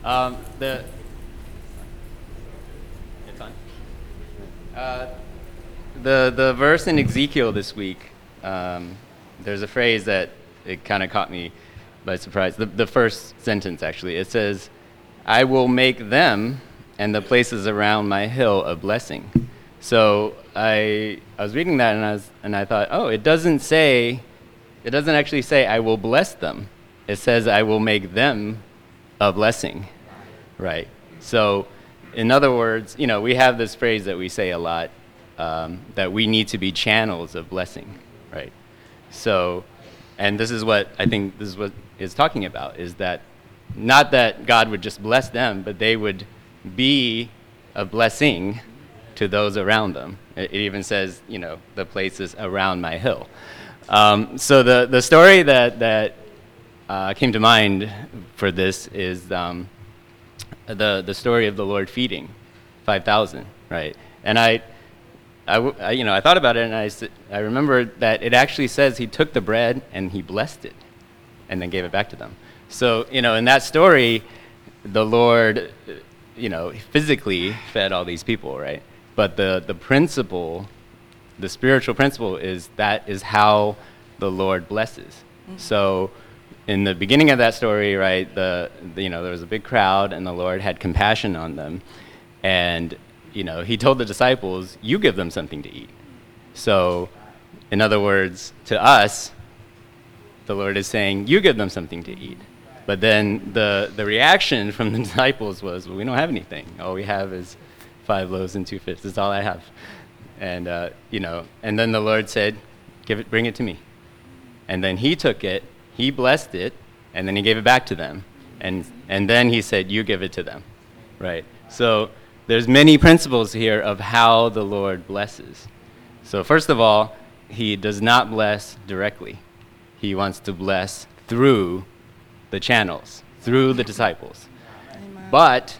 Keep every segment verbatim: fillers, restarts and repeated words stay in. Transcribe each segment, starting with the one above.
Um, the it's on. Uh, the the verse in Ezekiel this week. Um, there's a phrase that it kind of caught me by surprise. The the first sentence actually. It says, "I will make them and the places around my hill a blessing." So I I was reading that and I was and I thought, oh, it doesn't say, it doesn't actually say I will bless them. It says I will make them a blessing, right? So, in other words, you know, we have this phrase that we say a lot, um, that we need to be channels of blessing, right? So, and this is what I think this is what it's talking about, is that not that God would just bless them, but they would be a blessing to those around them. It, it even says, you know, the places around my hill. Um, so the, the story that, that uh, came to mind for this is um, the, the story of the Lord feeding five thousand, right? And I, I, w- I, you know, I thought about it and I, s- I remembered that it actually says he took the bread and he blessed it and then gave it back to them. So, you know, in that story, the Lord, you know, physically fed all these people, right? But the, the principle, the spiritual principle is that is how the Lord blesses. Mm-hmm. So in the beginning of that story, right, the, the, you know, there was a big crowd and the Lord had compassion on them. And, you know, he told the disciples, you give them something to eat. So, in other words, to us, the Lord is saying, you give them something to eat. But then the, the reaction from the disciples was, well, we don't have anything. All we have is five loaves and two fish. That's all I have. And, uh, you know, and then the Lord said, give it, bring it to me. And then he took it, he blessed it, and then he gave it back to them. And, and then he said, you give it to them, right? So there's many principles here of how the Lord blesses. So first of all, he does not bless directly. He wants to bless through the channels, through the disciples. Amen. But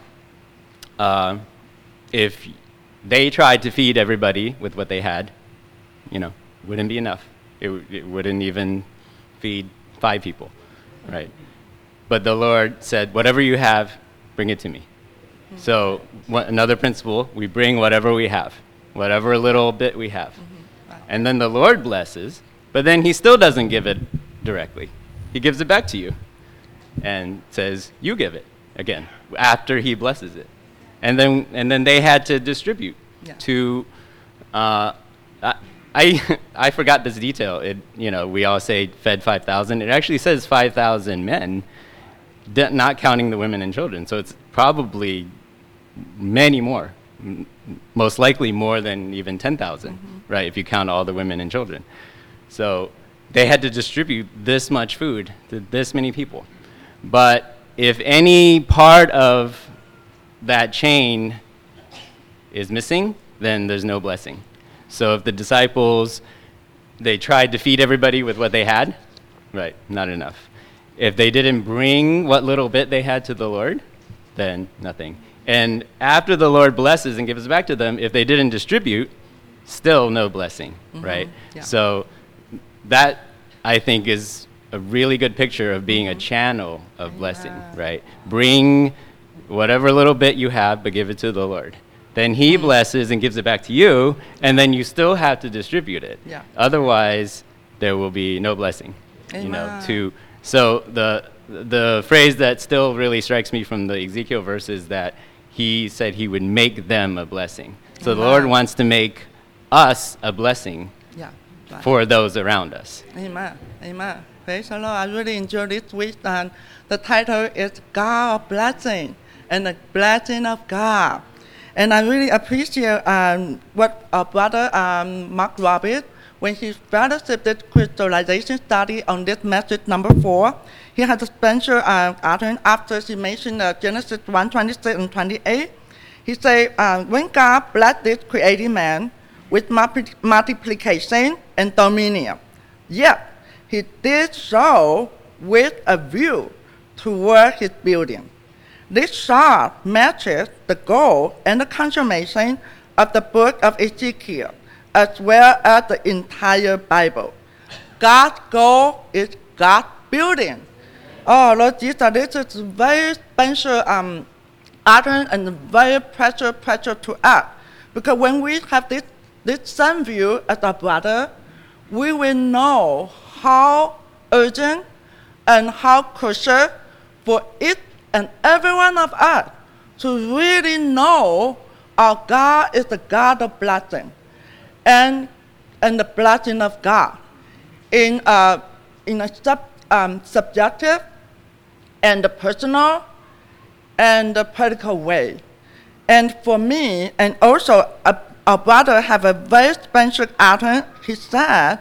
uh, if they tried to feed everybody with what they had, you know, wouldn't be enough. It, w- it wouldn't even feed five people, right? But the Lord said, whatever you have, bring it to me. Mm-hmm. So wh- another principle, we bring whatever we have, whatever little bit we have. Mm-hmm. Right. And then the Lord blesses, but then he still doesn't give it directly. He gives it back to you and says, you give it again, after he blesses it. And then and then they had to distribute Yeah. to, uh, I, I, I forgot this detail. It, you know, we all say fed five thousand. It actually says five thousand men, d- not counting the women and children. So it's probably many more, m- most likely more than even ten thousand, mm-hmm. right, if you count all the women and children. So they had to distribute this much food to this many people. But if any part of that chain is missing, then there's no blessing. So if the disciples, they tried to feed everybody with what they had, right, not enough. If they didn't bring what little bit they had to the Lord, then nothing. And after the Lord blesses and gives it back to them, if they didn't distribute, still no blessing, mm-hmm. right? Yeah. So that, I think, is a really good picture of being a channel of Amen. Blessing, right? Bring whatever little bit you have, but give it to the Lord. Then he mm-hmm. blesses and gives it back to you, and then you still have to distribute it. Yeah. Otherwise, there will be no blessing. Amen. You know, to so the the phrase that still really strikes me from the Ezekiel verse is that he said he would make them a blessing. So Amen. The Lord wants to make us a blessing Yeah. Right. for those around us. Amen. Amen. Praise the Lord. I really enjoyed this week. And the title is God of Blessing and the Blessing of God. And I really appreciate um, what our brother um, Mark Roberts, when he fellowship this crystallization study on this message number four, he had a special uh, argument after he mentioned uh, Genesis one twenty-six and twenty-eight. He said, uh, when God blessed this created man with multi- multiplication and dominion, yet he did so with a view toward his building. This chart matches the goal and the consummation of the book of Ezekiel, as well as the entire Bible. God's goal is God's building. Oh, Lord Jesus, this is very special um, honor and very precious, precious to us. Because when we have this, this same view as a brother, we will know how urgent and how crucial for each and every one of us to really know our God is the God of blessing and, and the blessing of God in, uh, in a sub, um, subjective and the personal and the practical way. And for me, and also a, our brother have a very special item. He said,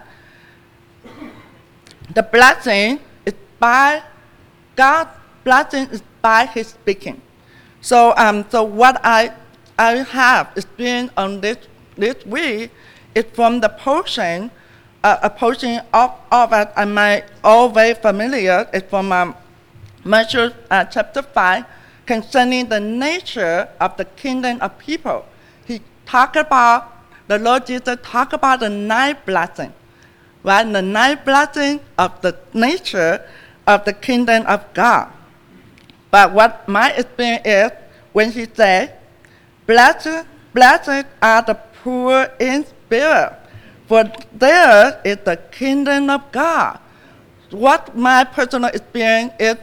the blessing is by God's blessing is by His speaking. So, um, so what I I have experienced on this this week is from the portion, uh, a portion of of it I might all very familiar. It's from um, Matthew uh, chapter five, concerning the nature of the kingdom of people. He talked about, the Lord Jesus talked about the nine blessings, right? The nine blessings of the nature of the kingdom of God. But what my experience is, when he said, blessed, blessed are the poor in spirit, for theirs is the kingdom of God. What my personal experience is,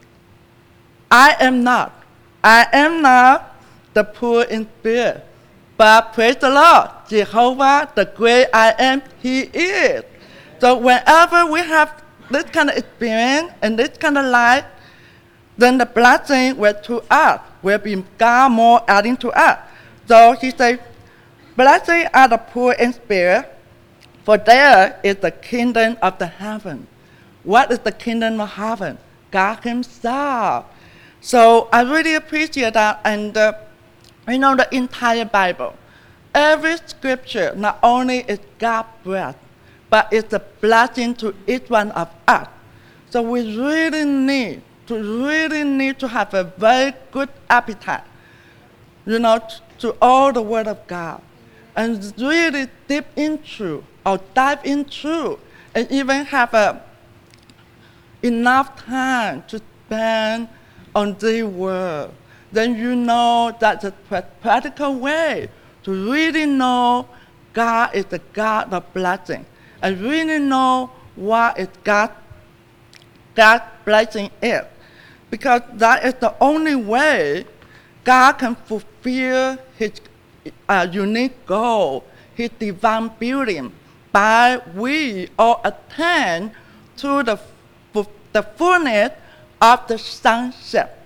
I am not. I am not the poor in spirit. But praise the Lord, Jehovah, the great I am, He is. So whenever we have this kind of experience and this kind of life, then the blessing will to us, will be God more adding to us. So he said, blessed are the poor in spirit, for there is the kingdom of the heaven. What is the kingdom of heaven? God Himself. So I really appreciate that, and uh, you know the entire Bible, every scripture not only is God's breath, but it's a blessing to each one of us. So we really need to really need to have a very good appetite, you know, t- to all the Word of God, and really dip into or dive into, and even have a, enough time to spend on the Word. Then you know that's a pra- practical way to really know God is the God of blessing, and really know what is God, God's blessing is. Because that is the only way God can fulfill His uh, unique goal, His divine building, by we all attain to the, fu- the fullness of the sonship.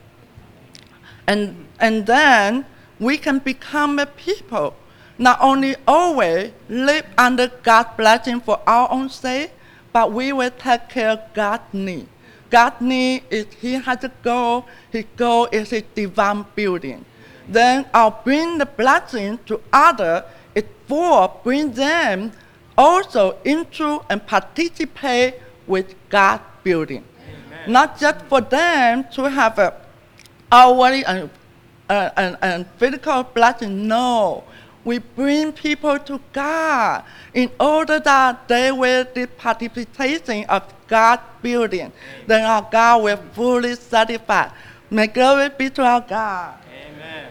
And, and then we can become a people, not only always live under God's blessing for our own sake, but we will take care of God's need. God's need is He has a goal. His goal is His divine building. Then I'll bring the blessing to others. It's for bring them also into and participate with God's building. Amen. Not just for them to have a outwardly and, uh, and, and physical blessing. No. We bring people to God in order that they will be participation of God's building. Then our God will fully satisfy. May glory be to our God. Amen.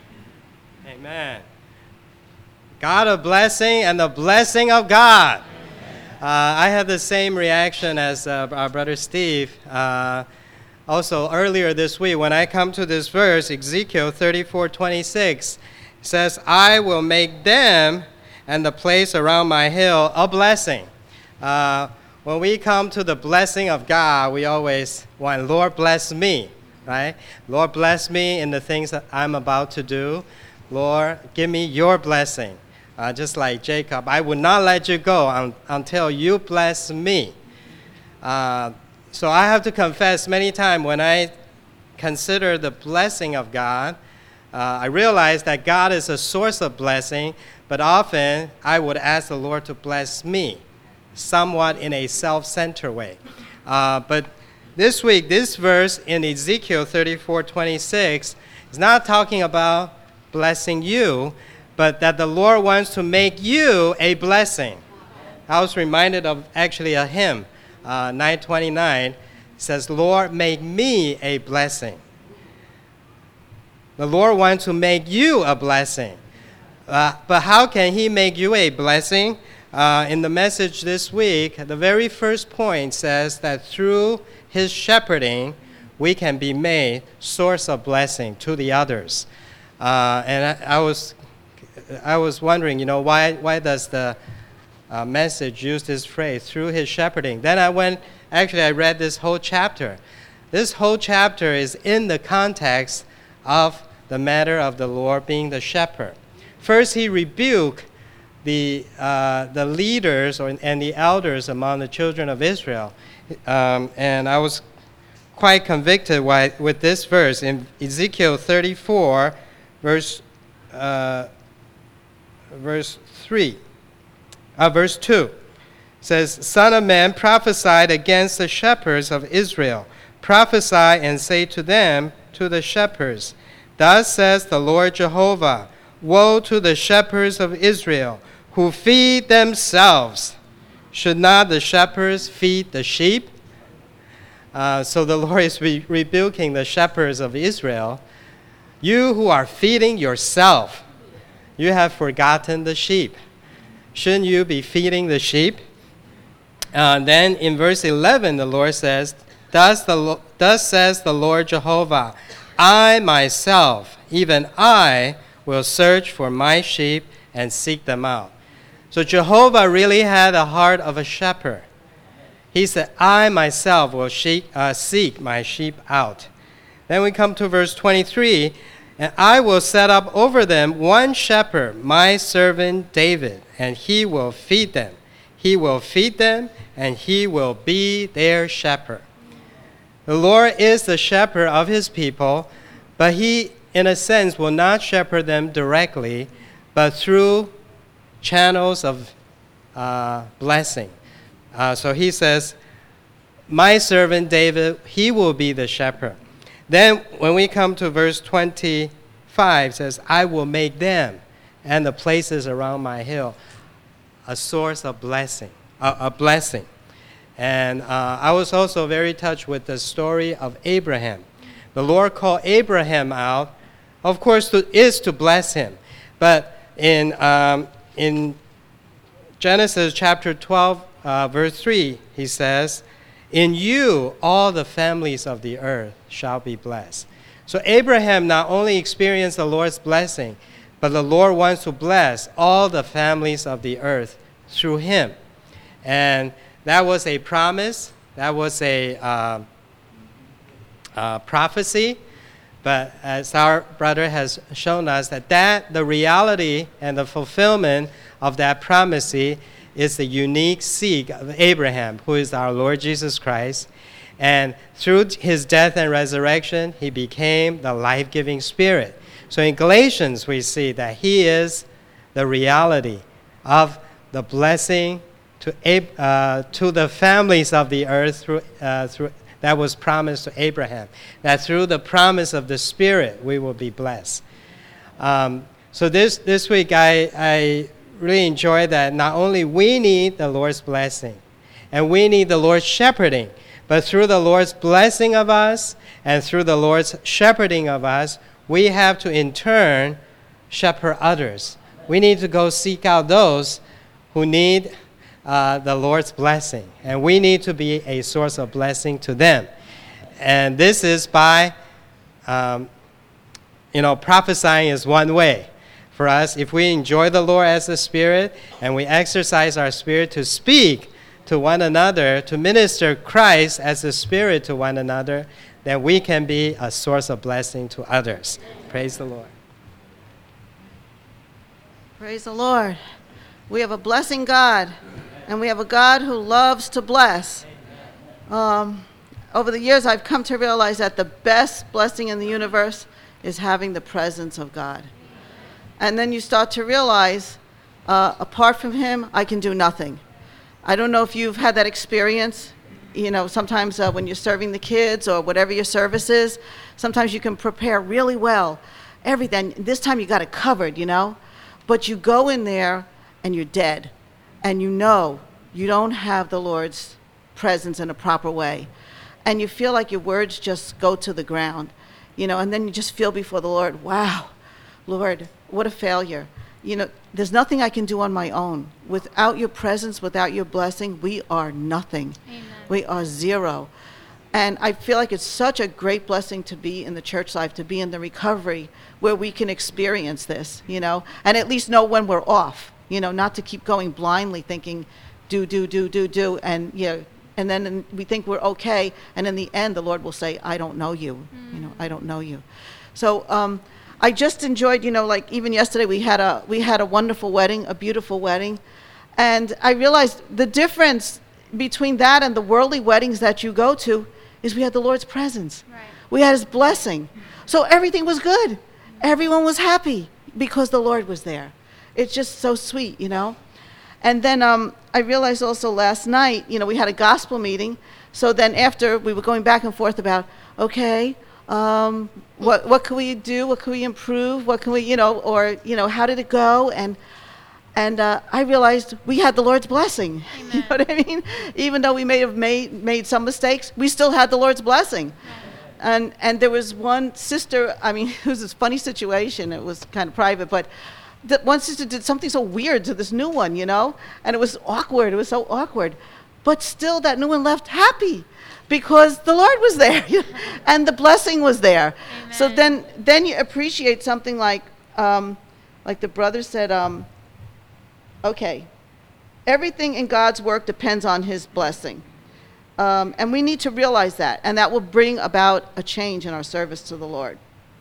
Amen. God of blessing and the blessing of God. Uh, I have the same reaction as uh, our brother Steve. Uh, also, earlier this week, when I come to this verse, Ezekiel thirty-four twenty-six, says, I will make them and the place around my hill a blessing. Uh, when we come to the blessing of God, we always want, Lord, bless me, right? Lord, bless me in the things that I'm about to do. Lord, give me your blessing. Uh, just like Jacob, I will not let you go un- until you bless me. Uh, so I have to confess, many times when I consider the blessing of God, Uh, I realize that God is a source of blessing, but often I would ask the Lord to bless me, somewhat in a self-centered way. Uh, but this week, this verse in Ezekiel thirty-four twenty-six is not talking about blessing you, but that the Lord wants to make you a blessing. I was reminded of actually a hymn, uh, nine twenty-nine, He says, Lord, make me a blessing. The Lord wants to make you a blessing. Uh, but how can he make you a blessing? Uh, in the message this week, the very first point says that through his shepherding, we can be made source of blessing to the others. Uh, and I, I was, I was wondering, you know, why, why does the uh, message use this phrase, through his shepherding? Then I went, actually I read this whole chapter. This whole chapter is in the context of the matter of the Lord being the shepherd. First, he rebuked the, uh, the leaders or, and the elders among the children of Israel. Um, and I was quite convicted why, with this verse in Ezekiel thirty-four, verse, uh, verse three, uh, verse two. It says, Son of man, prophesy against the shepherds of Israel. Prophesy and say to them, to the shepherds, Thus says the Lord Jehovah, Woe to the shepherds of Israel, who feed themselves. Should not the shepherds feed the sheep? Uh, so the Lord is re- rebuking the shepherds of Israel. You who are feeding yourself, you have forgotten the sheep. Shouldn't you be feeding the sheep? Uh, then in verse eleven, the Lord says, Thus, the, thus says the Lord Jehovah, I myself, even I, will search for my sheep and seek them out. So Jehovah really had the heart of a shepherd. He said, I myself will sheep, uh, seek my sheep out. Then we come to verse twenty-three, and I will set up over them one shepherd, my servant David, and he will feed them. He will feed them, and he will be their shepherd. The Lord is the shepherd of his people, but he, in a sense, will not shepherd them directly, but through channels of uh, blessing. Uh, so he says, my servant David, he will be the shepherd. Then when we come to verse twenty-five, it says, I will make them and the places around my hill a source of blessing, a, a blessing. And uh, I was also very touched with the story of Abraham. The Lord called Abraham out, of course, to, is to bless him. But in, um, in Genesis chapter twelve, uh, verse three, he says, in you all the families of the earth shall be blessed. So Abraham not only experienced the Lord's blessing, but the Lord wants to bless all the families of the earth through him. And that was a promise. That was a uh, uh, prophecy. But as our brother has shown us, that, that the reality and the fulfillment of that prophecy is the unique seed of Abraham, who is our Lord Jesus Christ. And through his death and resurrection, he became the life-giving Spirit. So in Galatians, we see that he is the reality of the blessing to, uh, to the families of the earth through, uh, through that was promised to Abraham, that through the promise of the Spirit, we will be blessed. Um, so this, this week, I, I really enjoy that not only we need the Lord's blessing, and we need the Lord's shepherding, but through the Lord's blessing of us, and through the Lord's shepherding of us, we have to in turn shepherd others. We need to go seek out those who need Uh, the Lord's blessing, and we need to be a source of blessing to them. And this is by, um, you know, prophesying is one way for us. If we enjoy the Lord as the Spirit, and we exercise our spirit to speak to one another, to minister Christ as the Spirit to one another, then we can be a source of blessing to others. Praise the Lord. Praise the Lord. We have a blessing God. And we have a God who loves to bless. Um, over the years, I've come to realize that the best blessing in the universe is having the presence of God. And then you start to realize, uh, apart from him, I can do nothing. I don't know if you've had that experience. You know, sometimes uh, when you're serving the kids or whatever your service is, sometimes you can prepare really well. Everything. This time you got it covered, you know. But you go in there and you're dead. And you know you don't have the Lord's presence in a proper way. and you feel like your words just go to the ground, you know, and then you just feel before the Lord, wow, Lord, what a failure. You know, there's nothing I can do on my own. Without your presence, without your blessing, we are nothing. Amen. We are zero. And I feel like it's such a great blessing to be in the church life, to be in the recovery where we can experience this, you know, and at least know when we're off, you know, not to keep going blindly thinking, do, do, do, do, do, and, you know, and then we think we're okay, and in the end, the Lord will say, I don't know you, mm. you know, I don't know you. So um, I just enjoyed, you know, like even yesterday we had a we had a wonderful wedding, a beautiful wedding, and I realized the difference between that and the worldly weddings that you go to is we had the Lord's presence. Right. We had his blessing. So everything was good. Everyone was happy because the Lord was there. It's just so sweet, you know. And then um, I realized also last night, you know, we had a gospel meeting. So then after, we were going back and forth about, okay, um, what what can we do? What can we improve? What can we, you know, or, you know, how did it go? And and uh, I realized we had the Lord's blessing. Amen. You know what I mean? Even though we may have made made some mistakes, we still had the Lord's blessing. Right. And and there was one sister, I mean, it was this funny situation. It was kind of private, but that one sister did something so weird to this new one, you know, and it was awkward. It was so awkward. But still, that new one left happy because the Lord was there and the blessing was there. Amen. So then then you appreciate something like, um, like the brother said, um, okay, everything in God's work depends on his blessing. Um, and we need to realize that, and that will bring about a change in our service to the Lord.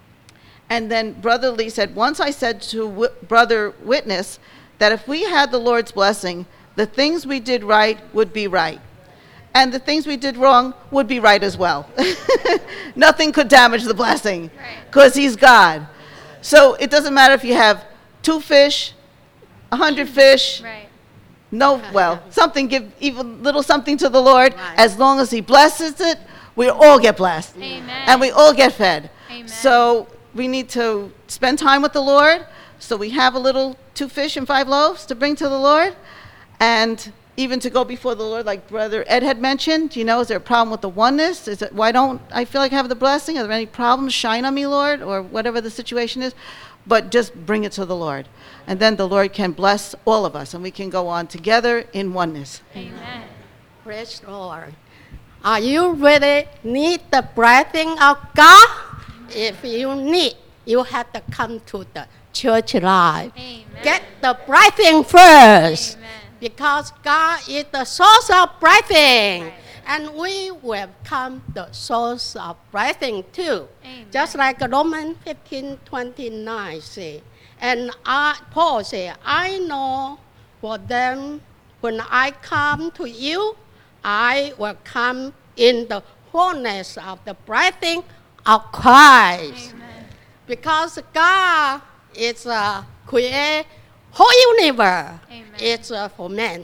And then Brother Lee said, once I said to w- Brother Witness that if we had the Lord's blessing, the things we did right would be right. And the things we did wrong would be right as well. Nothing could damage the blessing because he's God. So it doesn't matter if you have two fish, a hundred fish, Right. no, well, something, give even little something to the Lord. Right. As long as he blesses it, we all get blessed. Amen. And we all get fed. Amen. So we need to spend time with the Lord. So we have a little two fish and five loaves to bring to the Lord. And even to go before the Lord, like Brother Ed had mentioned, you know, is there a problem with the oneness? Is it, why don't I feel like I have the blessing? Are there any problems? Shine on me, Lord, or whatever the situation is. But just bring it to the Lord. And then the Lord can bless all of us, and we can go on together in oneness. Amen. Praise the Lord. Are you really need the blessing of God? If you need, you have to come to the church life. Amen. Get the blessing first. Amen. Because God is the source of blessing. Right. And we will become the source of blessing too. Amen. Just like Romans fifteen twenty-nine say. And I, Paul said, I know for them when I come to you, I will come in the fullness of the blessing of Christ. Amen. Because God is a creator whole universe. Amen. It's uh, for men.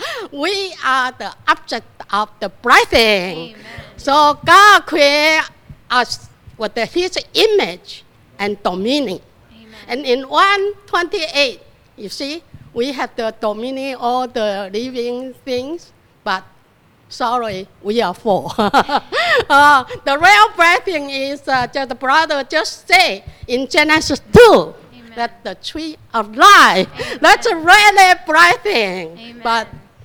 We are the object of the blessing. Amen. So God created us with the, His image and dominion. Amen. And in one twenty-eight, you see, we have the dominion all the living things, but sorry, we are four. uh, the real blessing is uh, just the brother just say in Genesis two. Amen. That the tree of life. Amen. That's a really blessing. Amen. But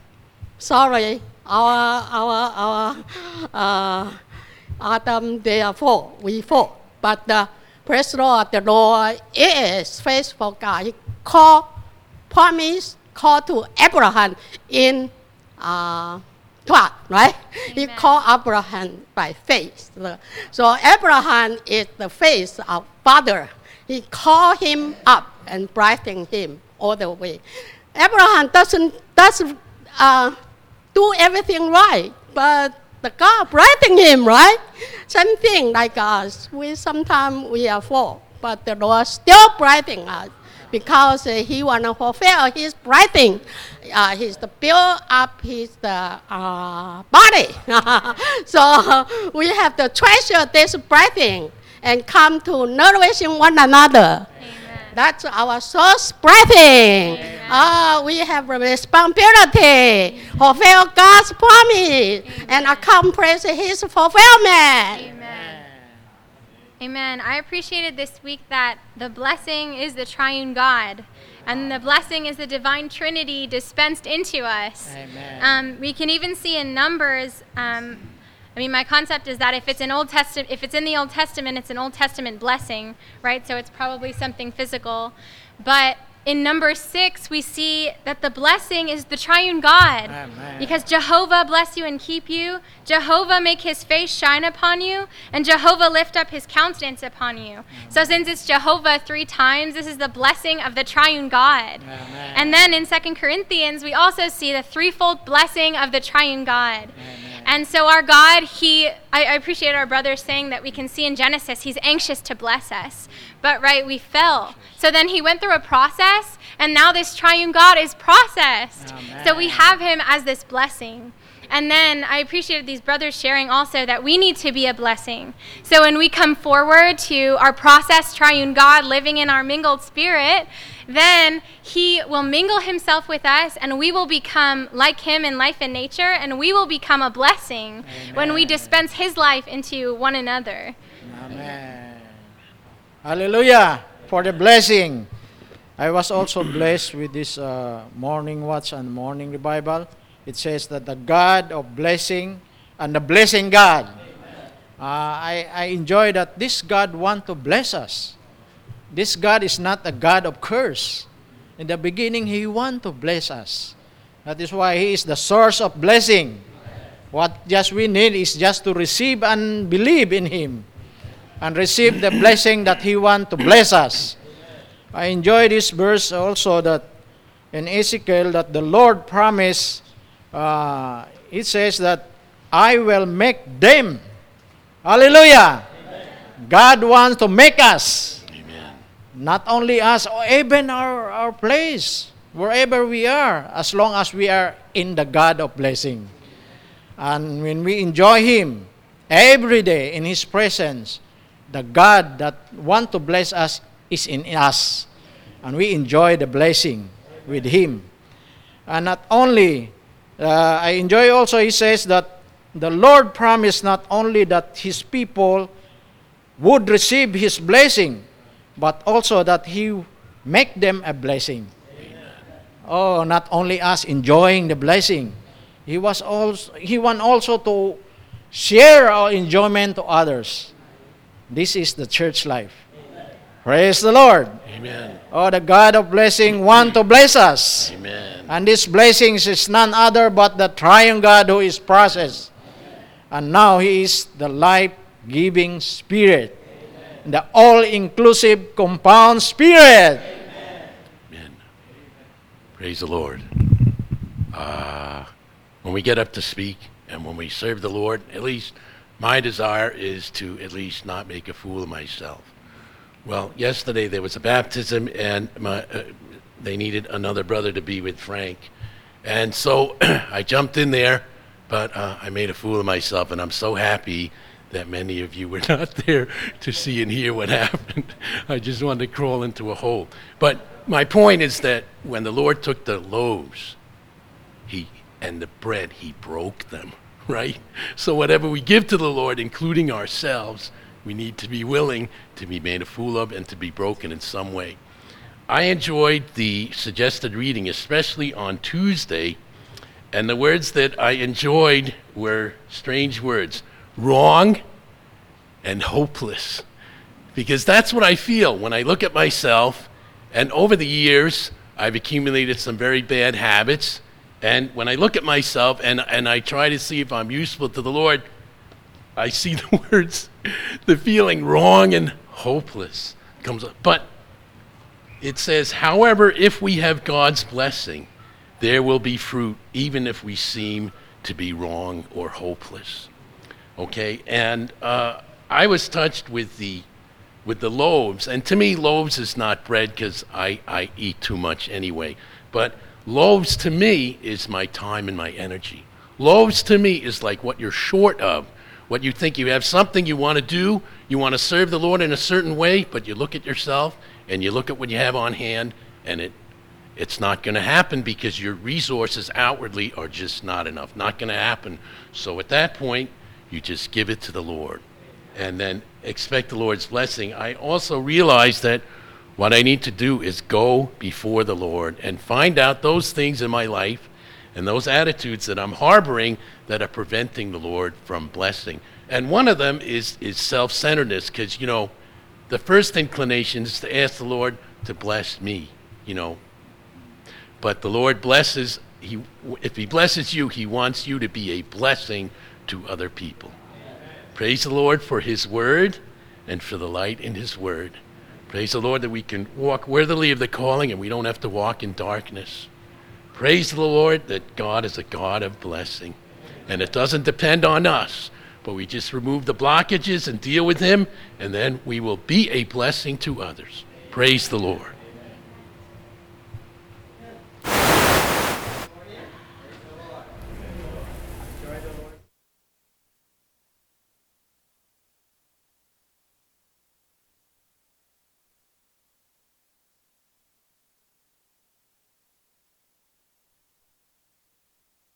sorry, our our our uh, Adam they are four, we four. But the praise the Lord, the Lord is faithful God. He called, promise, called to Abraham in uh, twelve, right? He Amen. called Abraham by faith. So Abraham is the faith of father. He called him up and blessing him all the way. Abraham doesn't, doesn't uh, do everything right, but the God blessing him, right? Same thing like us. We sometimes we are full, but the Lord still blessing us because uh, He want to fulfill His blessing. Uh, he's to build up His uh, uh, body. So we have to treasure this blessing and come to nourishing one another. Amen. That's our source blessing. Amen. Uh, we have a responsibility to fulfill God's promise and accomplish His fulfillment. Amen. Amen. I appreciated this week that the blessing is the triune God, and the blessing is the divine Trinity dispensed into us. Amen. Um, we can even see in Numbers. Um, I mean, my concept is that if it's an Old Testament, if it's in the Old Testament, it's an Old Testament blessing, right? So it's probably something physical, but in number six, we see that the blessing is the triune God. Amen. Because Jehovah bless you and keep you, Jehovah make his face shine upon you, and Jehovah lift up his countenance upon you. Amen. So since it's Jehovah three times, this is the blessing of the triune God. Amen. And then in Second Corinthians, we also see the threefold blessing of the triune God. Amen. And so our God, he, I, I appreciate our brother saying that we can see in Genesis, he's anxious to bless us. But right, we fell. So then he went through a process, and now this triune God is processed. Amen. So we have him as this blessing. And then I appreciated these brothers sharing also that we need to be a blessing. So when we come forward to our processed triune God living in our mingled spirit, then he will mingle himself with us, and we will become like him in life and nature, and we will become a blessing. Amen. When we dispense his life into one another. Amen. Hallelujah for the blessing. I was also blessed with this uh, morning watch and morning revival. It says that the God of blessing and the blessing God. Uh, I, I enjoy that this God wants to bless us. This God is not a God of curse. In the beginning, He wants to bless us. That is why He is the source of blessing. What just we need is just to receive and believe in Him and receive the blessing that He wants to bless us. I enjoy this verse also that in Ezekiel that the Lord promised, uh, it says that I will make them. Hallelujah. Amen. God wants to make us. Amen. Not only us, even our, our place, wherever we are, as long as we are in the God of blessing. And when we enjoy Him every day in His presence, the God that wants to bless us is in us. And we enjoy the blessing with Him. And not only, uh, I enjoy also, He says that the Lord promised not only that His people would receive His blessing, but also that He make them a blessing. Amen. Oh, not only us enjoying the blessing, He was also He want also to share our enjoyment to others. This is the church life. Amen. Praise the Lord. Amen. Oh, the God of blessing want to bless us. Amen. And these blessings is none other but the triune God who is processed. And now He is the life-giving Spirit. Amen. The all-inclusive compound Spirit. Amen. Amen. Praise the Lord. Uh, when we get up to speak and when we serve the Lord, at least my desire is to at least not make a fool of myself. Well, yesterday there was a baptism, and my, uh, they needed another brother to be with Frank. And so I jumped in there, but uh, I made a fool of myself, and I'm so happy that many of you were not there to see and hear what happened. I just wanted to crawl into a hole. But my point is that when the Lord took the loaves he and the bread, He broke them, right? So whatever we give to the Lord, including ourselves, we need to be willing to be made a fool of and to be broken in some way. I enjoyed the suggested reading, especially on Tuesday, and the words that I enjoyed were strange words, wrong and hopeless. Because that's what I feel when I look at myself, and over the years, I've accumulated some very bad habits, and when I look at myself and, and I try to see if I'm useful to the Lord, I see the words, the feeling wrong and hopeless comes up. But it says, however, if we have God's blessing, there will be fruit, even if we seem to be wrong or hopeless. Okay, and uh, I was touched with the with the loaves, and to me, loaves is not bread because I, I eat too much anyway. But loaves to me is my time and my energy. Loaves to me is like what you're short of. What you think you have something you want to do, you want to serve the Lord in a certain way, but you look at yourself and you look at what you have on hand, and it it's not going to happen because your resources outwardly are just not enough. Not going to happen. So at that point, you just give it to the Lord and then expect the Lord's blessing. I also realize that what I need to do is go before the Lord and find out those things in my life and those attitudes that I'm harboring that are preventing the Lord from blessing. And one of them is, is self-centeredness, because, you know, the first inclination is to ask the Lord to bless me, you know. But the Lord blesses, he, if he blesses you, he wants you to be a blessing to other people. Praise the Lord for his word and for the light in his word. Praise the Lord that we can walk worthily of the calling and we don't have to walk in darkness. Praise the Lord that God is a God of blessing. And it doesn't depend on us, but we just remove the blockages and deal with him, and then we will be a blessing to others. Praise the Lord.